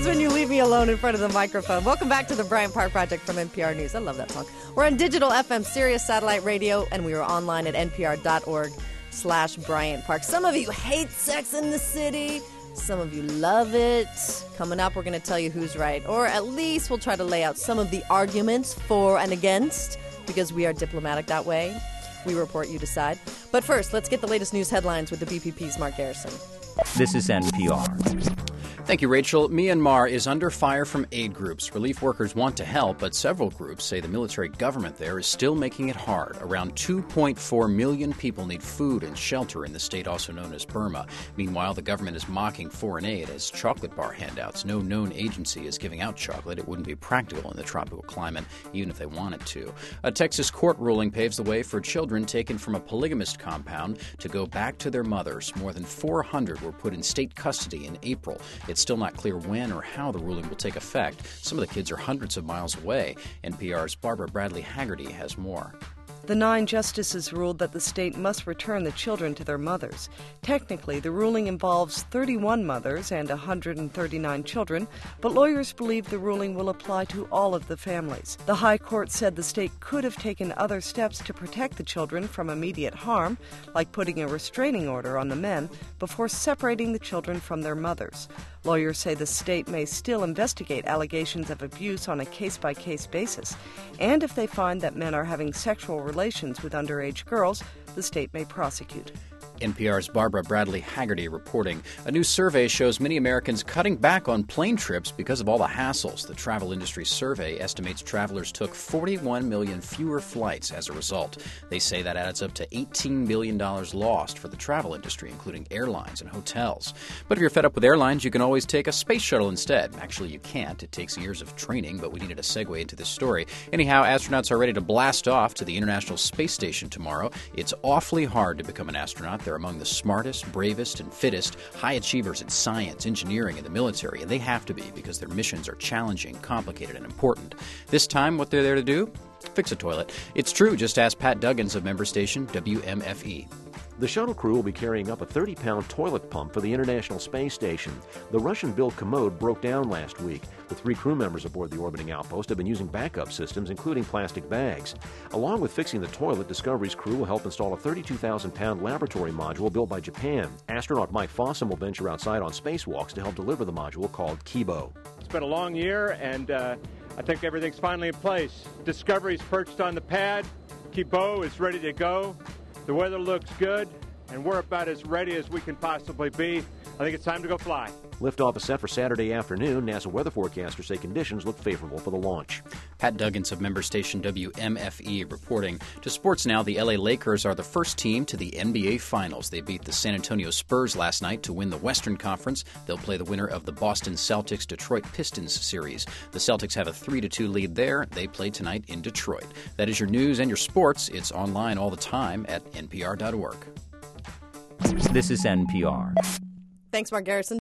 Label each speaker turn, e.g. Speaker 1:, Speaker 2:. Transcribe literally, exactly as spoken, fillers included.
Speaker 1: is when you leave me alone in front of the microphone. Welcome back to the Bryant Park Project from N P R News. I love that song. We're on digital F M, Sirius Satellite Radio, and we are online at npr.org slash Bryant Park. Some of you hate Sex in the City. Some of you love it. Coming up, we're going to tell you who's right. Or at least we'll try to lay out some of the arguments for and against, because we are diplomatic that way. We report, you decide. But first, let's get the latest news headlines with the B P P's Mark Garrison.
Speaker 2: This is N P R.
Speaker 3: Thank you, Rachel. Myanmar is under fire from aid groups. Relief workers want to help, but several groups say the military government there is still making it hard. Around two point four million people need food and shelter in the state also known as Burma. Meanwhile, the government is mocking foreign aid as chocolate bar handouts. No known agency is giving out chocolate. It wouldn't be practical in the tropical climate, even if they wanted to. A Texas court ruling paves the way for children taken from a polygamist compound to go back to their mothers. More than four hundred were put in state custody in April. It's still not clear when or how the ruling will take effect. Some of the kids are hundreds of miles away. N P R's Barbara Bradley Haggerty has more.
Speaker 4: The nine justices ruled that the state must return the children to their mothers. Technically, the ruling involves thirty-one mothers and one hundred thirty-nine children, but lawyers believe the ruling will apply to all of the families. The High Court said the state could have taken other steps to protect the children from immediate harm, like putting a restraining order on the men, before separating the children from their mothers. Lawyers say the state may still investigate allegations of abuse on a case-by-case basis, and if they find that men are having sexual relations with underage girls, the state may prosecute.
Speaker 3: N P R's Barbara Bradley Haggerty reporting. A new survey shows many Americans cutting back on plane trips because of all the hassles. The travel industry survey estimates travelers took forty-one million fewer flights as a result. They say that adds up to eighteen billion dollars lost for the travel industry, including airlines and hotels. But if you're fed up with airlines, you can always take a space shuttle instead. Actually, you can't. It takes years of training, but we needed a segue into this story. Anyhow, astronauts are ready to blast off to the International Space Station tomorrow. It's awfully hard to become an astronaut. They're among the smartest, bravest, and fittest high achievers in science, engineering, and the military, and they have to be because their missions are challenging, complicated, and important. This time, what they're there to do? Fix a toilet. It's true. Just ask Pat Duggins of member station W M F E.
Speaker 5: The shuttle crew will be carrying up a thirty-pound toilet pump for the International Space Station. The Russian-built commode broke down last week. The three crew members aboard the orbiting outpost have been using backup systems, including plastic bags. Along with fixing the toilet, Discovery's crew will help install a thirty-two thousand pound laboratory module built by Japan. Astronaut Mike Fossum will venture outside on spacewalks to help deliver the module called Kibo.
Speaker 6: It's been a long year, and uh, I think everything's finally in place. Discovery's perched on the pad. Kibo is ready to go. The weather looks good, and we're about as ready as we can possibly be. I think it's time to go fly.
Speaker 5: Liftoff is set for Saturday afternoon. NASA weather forecasters say conditions look favorable for the launch.
Speaker 3: Pat Duggins of member station W M F E reporting. To sports now, the L A Lakers are the first team to the N B A Finals. They beat the San Antonio Spurs last night to win the Western Conference. They'll play the winner of the Boston Celtics-Detroit Pistons series. The Celtics have a three to two lead there. They play tonight in Detroit. That is your news and your sports. It's online all the time at N P R dot org.
Speaker 2: This is N P R.
Speaker 1: Thanks, Mark Garrison.